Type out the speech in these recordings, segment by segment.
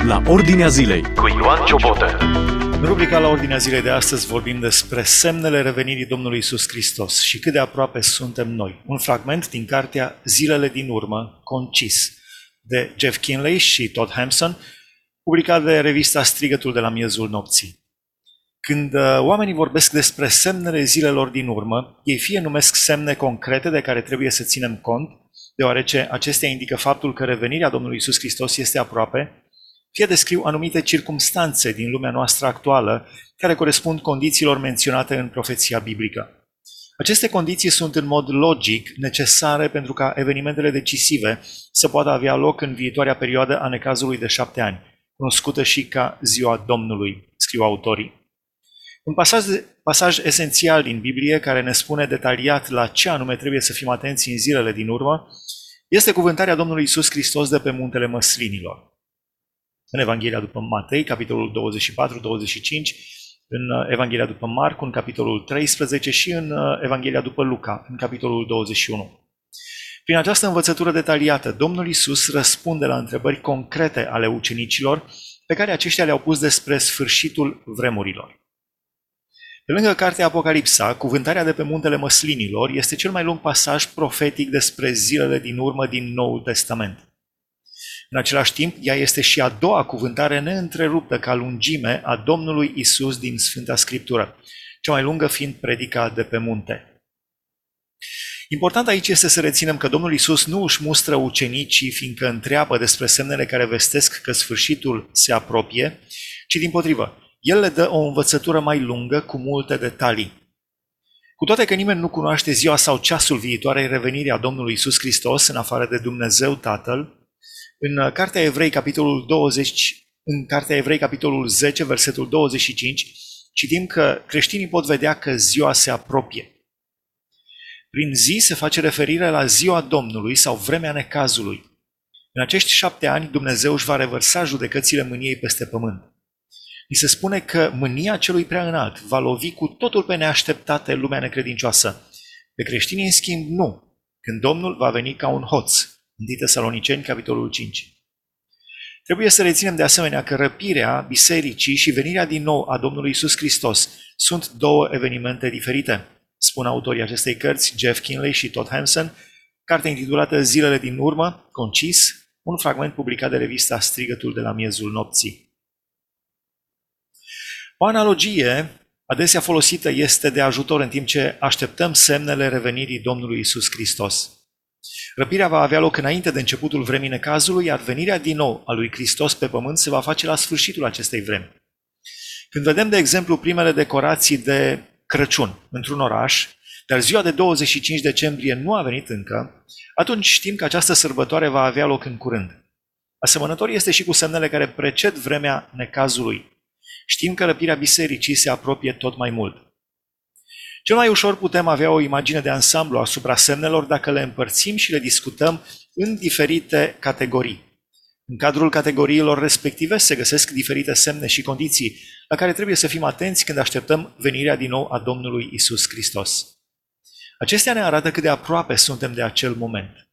la Ordinea Zilei cu Ioan Ciobotă. În rubrica La Ordinea Zilei de astăzi vorbim despre semnele revenirii Domnului Iisus Hristos și cât de aproape suntem noi. Un fragment din cartea Zilele din urmă, concis, de Jeff Kinley și Todd Hampson, publicat de revista Strigătul de la miezul nopții. Când oamenii vorbesc despre semnele zilelor din urmă, ei fie numesc semne concrete de care trebuie să ținem cont, deoarece acestea indică faptul că revenirea Domnului Iisus Hristos este aproape, fie descriu anumite circumstanțe din lumea noastră actuală care corespund condițiilor menționate în profeția biblică. Aceste condiții sunt în mod logic necesare pentru ca evenimentele decisive să poată avea loc în viitoarea perioadă a necazului de 7 ani, cunoscută și ca Ziua Domnului, scriu autorii. Un pasaj esențial din Biblie care ne spune detaliat la ce anume trebuie să fim atenți în zilele din urmă este cuvântarea Domnului Iisus Hristos de pe Muntele Măslinilor. În Evanghelia după Matei, capitolul 24-25, în Evanghelia după Marcu, în capitolul 13 și în Evanghelia după Luca, în capitolul 21. Prin această învățătură detaliată, Domnul Iisus răspunde la întrebări concrete ale ucenicilor pe care aceștia le-au pus despre sfârșitul vremurilor. Pe lângă cartea Apocalipsa, cuvântarea de pe Muntele Măslinilor este cel mai lung pasaj profetic despre zilele din urmă din Noul Testament. În același timp, ea este și a doua cuvântare neîntreruptă ca lungime a Domnului Isus din Sfânta Scriptură, cea mai lungă fiind predica de pe munte. Important aici este să reținem că Domnul Isus nu își mustră ucenicii fiindcă întreabă despre semnele care vestesc că sfârșitul se apropie, ci dimpotrivă, El le dă o învățătură mai lungă cu multe detalii. Cu toate că nimeni nu cunoaște ziua sau ceasul viitoarei revenirii a Domnului Isus Hristos în afară de Dumnezeu Tatăl, în cartea Evrei, capitolul 10, versetul 25, citim că creștinii pot vedea că ziua se apropie. Prin zi se face referire la ziua Domnului sau vremea necazului. În acești 7 ani Dumnezeu își va revărsa judecățile mâniei peste pământ. Ni se spune că mânia celui prea înalt va lovi cu totul pe neașteptate lumea necredincioasă. Pe creștinii, în schimb, nu, când Domnul va veni ca un hoț. 1 Tesaloniceni, capitolul 5. Trebuie să reținem de asemenea că răpirea bisericii și venirea din nou a Domnului Iisus Hristos sunt două evenimente diferite, spun autorii acestei cărți, Jeff Kinley și Todd Hampson, carte intitulată Zilele din urmă, concis, un fragment publicat de revista Strigătul de la miezul nopții. O analogie adesea folosită este de ajutor în timp ce așteptăm semnele revenirii Domnului Iisus Hristos. Răpirea va avea loc înainte de începutul vremii necazului, iar venirea din nou a lui Hristos pe pământ se va face la sfârșitul acestei vremi. Când vedem, de exemplu, primele decorații de Crăciun într-un oraș, dar ziua de 25 decembrie nu a venit încă, atunci știm că această sărbătoare va avea loc în curând. Asemănător este și cu semnele care preced vremea necazului. Știm că răpirea bisericii se apropie tot mai mult. Cel mai ușor putem avea o imagine de ansamblu asupra semnelor dacă le împărțim și le discutăm în diferite categorii. În cadrul categoriilor respective se găsesc diferite semne și condiții la care trebuie să fim atenți când așteptăm venirea din nou a Domnului Isus Hristos. Acestea ne arată cât de aproape suntem de acel moment.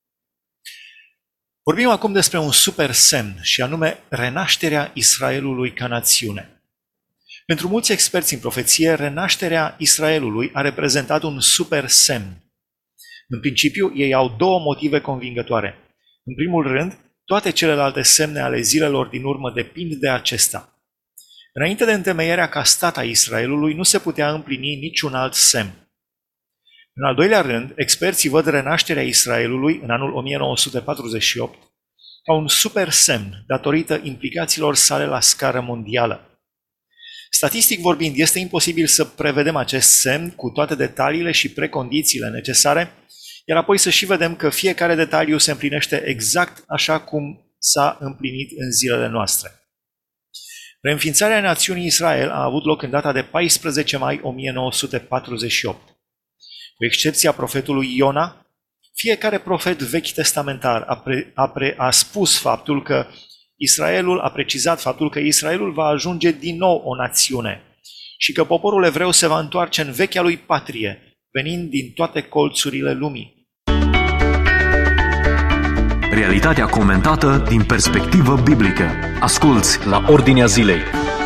Vorbim acum despre un super semn și anume renașterea Israelului ca națiune. Pentru mulți experți în profeție, renașterea Israelului a reprezentat un super semn. În principiu, ei au două motive convingătoare. În primul rând, toate celelalte semne ale zilelor din urmă depind de acesta. Înainte de întemeierea ca stat a Israelului, nu se putea împlini niciun alt semn. În al doilea rând, experții văd renașterea Israelului în anul 1948 ca un super semn datorită implicațiilor sale la scară mondială. Statistic vorbind, este imposibil să prevedem acest semn cu toate detaliile și precondițiile necesare, iar apoi să și vedem că fiecare detaliu se împlinește exact așa cum s-a împlinit în zilele noastre. Reînființarea națiunii Israel a avut loc în data de 14 mai 1948. Cu excepția profetului Iona, fiecare profet vechi testamentar a spus faptul că Israelul a precizat faptul că Israelul va ajunge din nou o națiune și că poporul evreu se va întoarce în vechea lui patrie, venind din toate colțurile lumii. Realitatea comentată din perspectivă biblică. Asculți la Ordinea Zilei.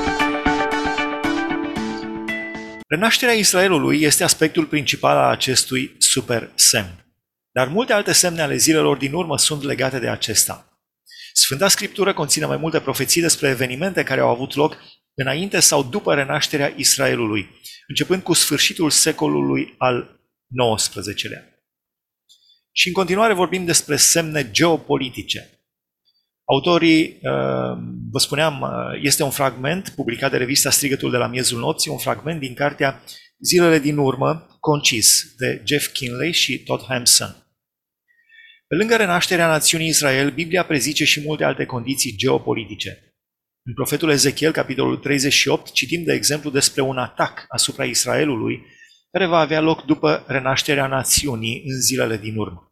Renașterea Israelului este aspectul principal al acestui super semn. Dar multe alte semne ale zilelor din urmă sunt legate de acesta. Sfânta Scriptură conține mai multe profeții despre evenimente care au avut loc înainte sau după renașterea Israelului, începând cu sfârșitul secolului al XIX-lea. Și în continuare vorbim despre semne geopolitice. Autorii, vă spuneam, este un fragment publicat de revista Strigătul de la miezul nopții, un fragment din cartea Zilele din urmă, concis, de Jeff Kinley și Todd Hampson. Pe lângă renașterea națiunii Israel, Biblia prezice și multe alte condiții geopolitice. În profetul Ezechiel, capitolul 38, citim de exemplu despre un atac asupra Israelului care va avea loc după renașterea națiunii în zilele din urmă.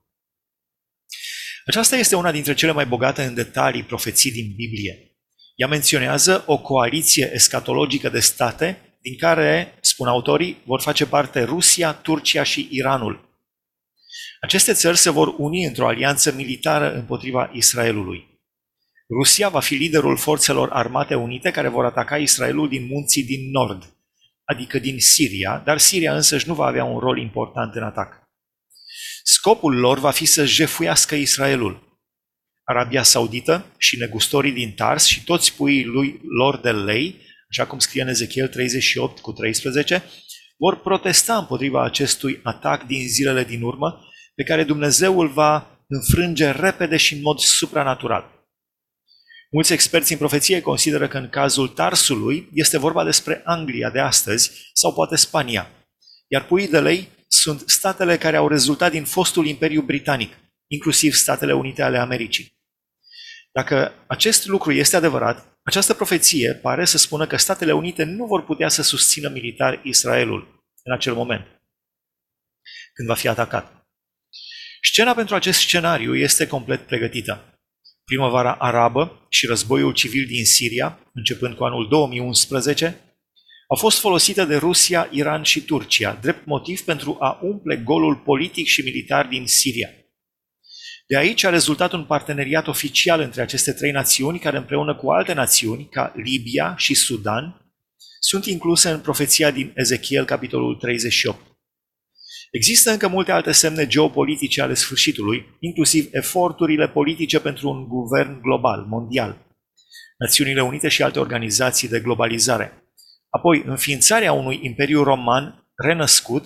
Aceasta este una dintre cele mai bogate în detalii profeții din Biblie. Ea menționează o coaliție escatologică de state din care, spun autorii, vor face parte Rusia, Turcia și Iranul. Aceste țări se vor uni într-o alianță militară împotriva Israelului. Rusia va fi liderul forțelor armate unite care vor ataca Israelul din munții din nord, adică din Siria, dar Siria însăși nu va avea un rol important în atac. Scopul lor va fi să jefuiască Israelul. Arabia Saudită și negustorii din Tars și toți puii lor de lei, așa cum scrie în Ezechiel 38:13, vor protesta împotriva acestui atac din zilele din urmă, pe care Dumnezeu îl va înfrânge repede și în mod supranatural. Mulți experți în profeție consideră că în cazul Tarsului este vorba despre Anglia de astăzi sau poate Spania, iar puii de lei sunt statele care au rezultat din fostul Imperiu Britanic, inclusiv Statele Unite ale Americii. Dacă acest lucru este adevărat, această profeție pare să spună că Statele Unite nu vor putea să susțină militar Israelul în acel moment, când va fi atacat. Scena pentru acest scenariu este complet pregătită. Primăvara arabă și războiul civil din Siria, începând cu anul 2011, au fost folosite de Rusia, Iran și Turcia, drept motiv pentru a umple golul politic și militar din Siria. De aici a rezultat un parteneriat oficial între aceste trei națiuni, care împreună cu alte națiuni, ca Libia și Sudan, sunt incluse în profeția din Ezechiel, capitolul 38. Există încă multe alte semne geopolitice ale sfârșitului, inclusiv eforturile politice pentru un guvern global, mondial, Națiunile Unite și alte organizații de globalizare. Apoi, înființarea unui imperiu roman renăscut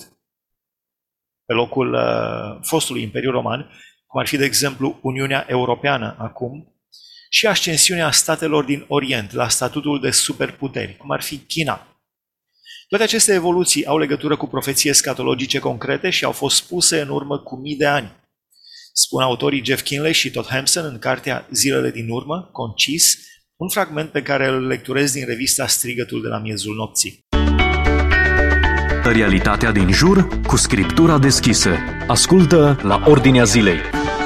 pe locul fostului imperiu roman, cum ar fi, de exemplu, Uniunea Europeană acum, și ascensiunea statelor din Orient la statutul de superputeri, cum ar fi China. Toate aceste evoluții au legătură cu profeții escatologice concrete și au fost spuse în urmă cu mii de ani. Spun autorii Jeff Kinley și Todd Hampson în cartea Zilele din urmă, concis, un fragment pe care îl lecturez din revista Strigătul de la miezul nopții. Realitatea din jur cu Scriptura deschisă. Ascultă la Ordinea Zilei.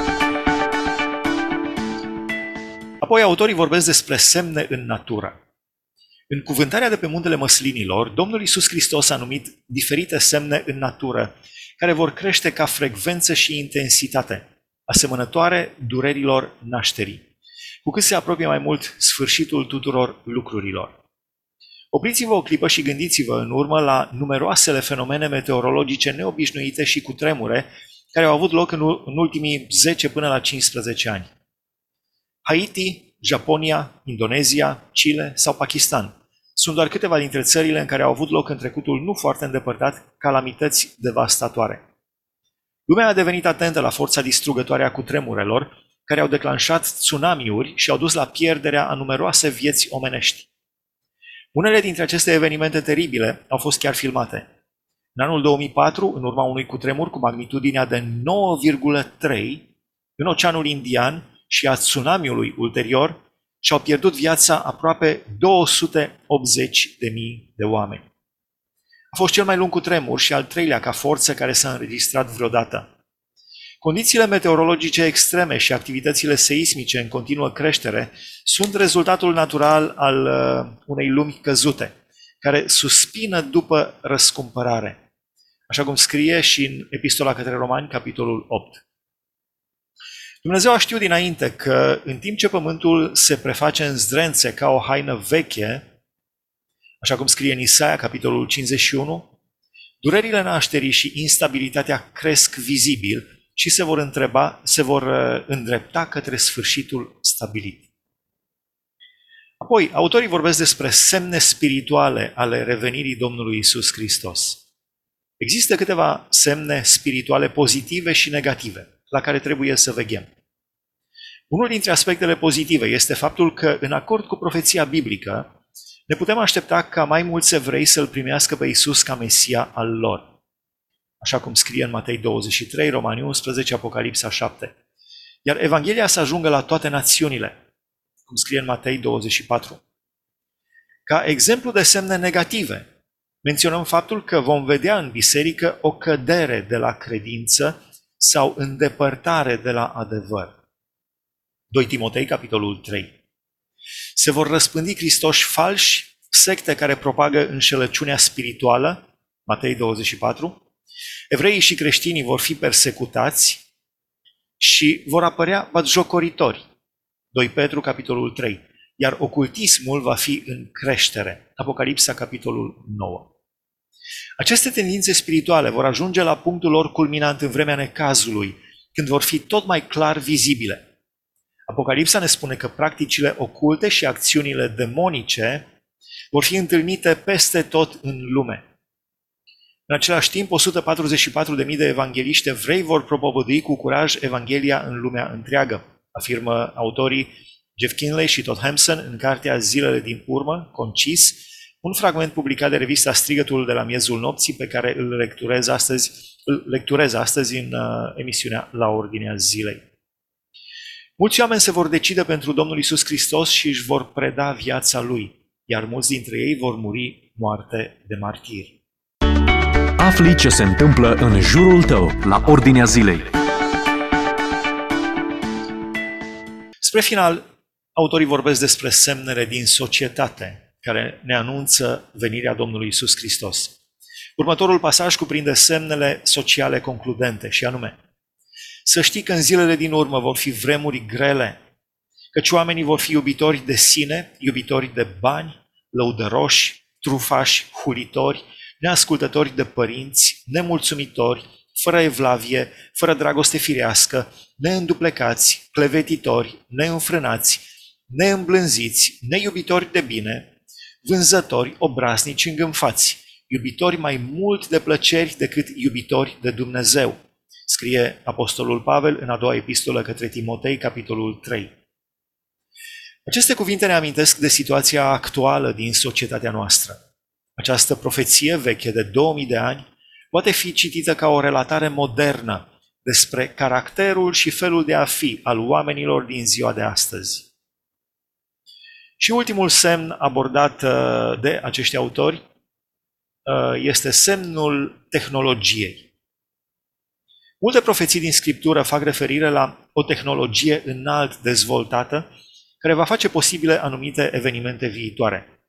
Apoi autorii vorbesc despre semne în natură. În cuvântarea de pe muntele Măslinilor, Domnul Iisus Hristos a numit diferite semne în natură, care vor crește ca frecvență și intensitate, asemănătoare durerilor nașterii, cu cât se apropie mai mult sfârșitul tuturor lucrurilor. Opriți-vă o clipă și gândiți-vă în urmă la numeroasele fenomene meteorologice neobișnuite și cutremure care au avut loc în ultimii 10 până la 15 ani. Haiti, Japonia, Indonezia, Chile sau Pakistan sunt doar câteva dintre țările în care au avut loc în trecutul nu foarte îndepărtat calamități devastatoare. Lumea a devenit atentă la forța distrugătoare a cutremurelor, care au declanșat tsunamiuri și au dus la pierderea a numeroase vieți omenești. Unele dintre aceste evenimente teribile au fost chiar filmate. În anul 2004, în urma unui cutremur cu magnitudinea de 9,3 în Oceanul Indian și a tsunamiului ulterior, și-au pierdut viața aproape 280.000 de oameni. A fost cel mai lung cutremur și al treilea ca forță care s-a înregistrat vreodată. Condițiile meteorologice extreme și activitățile seismice în continuă creștere sunt rezultatul natural al unei lumi căzute, care suspină după răscumpărare, așa cum scrie și în Epistola către Romani, capitolul 8. Dumnezeu a știut dinainte că în timp ce pământul se preface în zdrențe ca o haină veche, așa cum scrie în Isaia, capitolul 51, durerile nașterii și instabilitatea cresc vizibil și se vor îndrepta către sfârșitul stabilit. Apoi, autorii vorbesc despre semne spirituale ale revenirii Domnului Isus Hristos. Există câteva semne spirituale pozitive și negative la care trebuie să veghem. Unul dintre aspectele pozitive este faptul că, în acord cu profeția biblică, ne putem aștepta ca mai mulți evrei să-L primească pe Isus ca Mesia al lor. Așa cum scrie în Matei 23, Romani 11, Apocalipsa 7. Iar Evanghelia să ajungă la toate națiunile, cum scrie în Matei 24. Ca exemplu de semne negative, menționăm faptul că vom vedea în biserică o cădere de la credință sau îndepărtare de la adevăr. 2 Timotei, capitolul 3. Se vor răspândi Hristoși falși, secte care propagă înșelăciunea spirituală, Matei 24. Evreii și creștinii vor fi persecutați și vor apărea batjocoritori, 2 Petru, capitolul 3. Iar ocultismul va fi în creștere, Apocalipsa, capitolul 9. Aceste tendințe spirituale vor ajunge la punctul lor culminant în vremea necazului, când vor fi tot mai clar vizibile. Apocalipsa ne spune că practicile oculte și acțiunile demonice vor fi întâlnite peste tot în lume. În același timp, 144.000 de evangeliști evrei vor propovădui cu curaj Evanghelia în lumea întreagă, afirmă autorii Jeff Kinley și Todd Hampson în cartea Zilele din urmă, concis, un fragment publicat de revista Strigătul de la miezul nopții, pe care îl lecturez astăzi în emisiunea La Ordinea Zilei. Mulți oameni se vor decide pentru Domnul Isus Hristos și își vor preda viața Lui, iar mulți dintre ei vor muri moarte de martir. Afli ce se întâmplă în jurul tău, la Ordinea Zilei. Spre final, autorii vorbesc despre semnele din societate care ne anunță venirea Domnului Isus Hristos. Următorul pasaj cuprinde semnele sociale concludente, și anume: să știi că în zilele din urmă vor fi vremuri grele, căci oamenii vor fi iubitori de sine, iubitori de bani, lăudăroși, trufași, hulitori, neascultători de părinți, nemulțumitori, fără evlavie, fără dragoste firească, neînduplecați, clevetitori, neînfrânați, neîmblânziți, neiubitori de bine, vânzători, obraznici, îngânfați, iubitori mai mult de plăceri decât iubitori de Dumnezeu, scrie Apostolul Pavel în a doua epistolă către Timotei, capitolul 3. Aceste cuvinte ne amintesc de situația actuală din societatea noastră. Această profeție veche de 2000 de ani poate fi citită ca o relatare modernă despre caracterul și felul de a fi al oamenilor din ziua de astăzi. Și ultimul semn abordat de acești autori este semnul tehnologiei. Multe profeții din Scriptură fac referire la o tehnologie înalt dezvoltată care va face posibile anumite evenimente viitoare.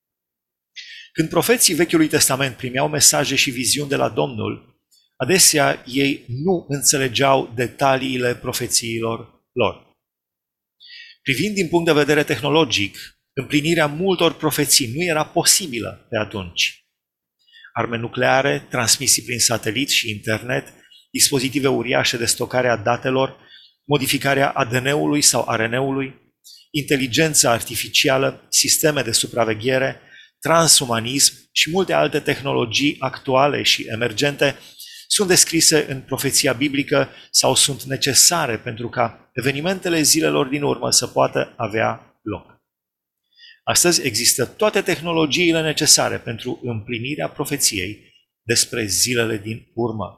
Când profeții Vechiului Testament primeau mesaje și viziuni de la Domnul, adesea ei nu înțelegeau detaliile profețiilor lor. Privind din punct de vedere tehnologic, împlinirea multor profeții nu era posibilă pe atunci. Arme nucleare, transmisii prin satelit și internet, dispozitive uriașe de stocare a datelor, modificarea ADN-ului sau RNA-ului, inteligența artificială, sisteme de supraveghere, transumanism și multe alte tehnologii actuale și emergente sunt descrise în profeția biblică sau sunt necesare pentru ca evenimentele zilelor din urmă să poată avea loc. Astăzi există toate tehnologiile necesare pentru împlinirea profeției despre zilele din urmă.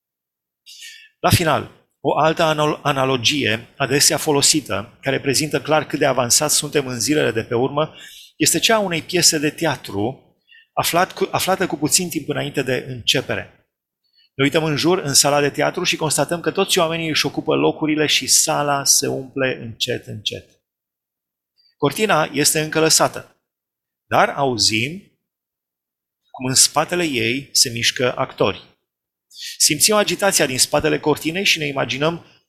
La final, o altă analogie adesea folosită, care prezintă clar cât de avansați suntem în zilele de pe urmă, este cea a unei piese de teatru aflată cu puțin timp înainte de începere. Ne uităm în jur în sala de teatru și constatăm că toți oamenii își ocupă locurile și sala se umple încet, încet. Cortina este încă lăsată, dar auzim cum în spatele ei se mișcă actori. Simțim agitația din spatele cortinei și ne imaginăm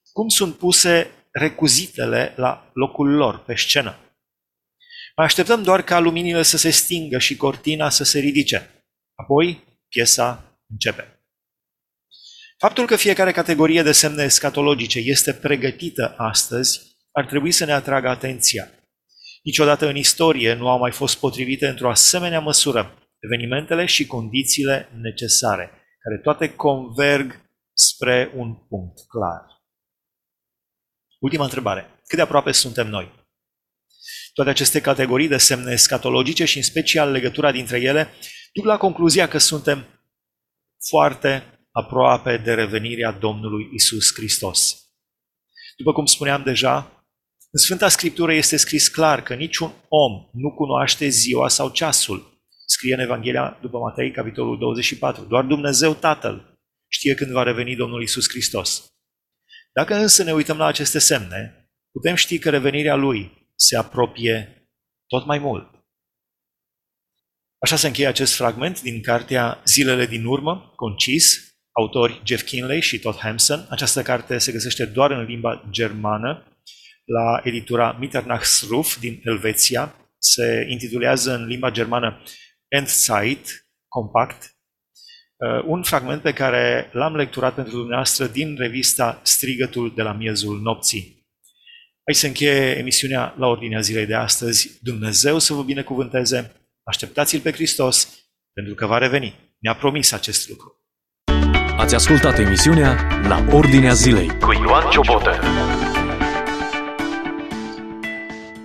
cum sunt puse recuzitele la locul lor pe scenă. Mai așteptăm doar ca luminile să se stingă și cortina să se ridice. Apoi, piesa începe. Faptul că fiecare categorie de semne escatologice este pregătită astăzi ar trebui să ne atragă atenția. Niciodată în istorie nu au mai fost potrivite într-o asemenea măsură evenimentele și condițiile necesare, care toate converg spre un punct clar. Ultima întrebare. Cât de aproape suntem noi? Toate aceste categorii de semne escatologice și în special legătura dintre ele duc la concluzia că suntem foarte aproape de revenirea Domnului Isus Hristos. După cum spuneam deja, în Sfânta Scriptură este scris clar că niciun om nu cunoaște ziua sau ceasul. Scrie în Evanghelia după Matei, capitolul 24. Doar Dumnezeu Tatăl știe când va reveni Domnul Isus Hristos. Dacă însă ne uităm la aceste semne, putem ști că revenirea Lui se apropie tot mai mult. Așa se încheie acest fragment din cartea Zilele din urmă, concis, autori Jeff Kinley și Todd Hampson. Această carte se găsește doar în limba germană, la editura Mitternachtsruf din Elveția. Se intitulează în limba germană Endzeit, compact, un fragment pe care l-am lecturat pentru dumneavoastră din revista Strigătul de la miezul nopții. Aici se încheie emisiunea La Ordinea Zilei de astăzi. Dumnezeu să vă binecuvânteze, așteptați-L pe Hristos, pentru că va reveni. Ne-a promis acest lucru. Ați ascultat emisiunea La Ordinea Zilei cu Ioan Ciobotă.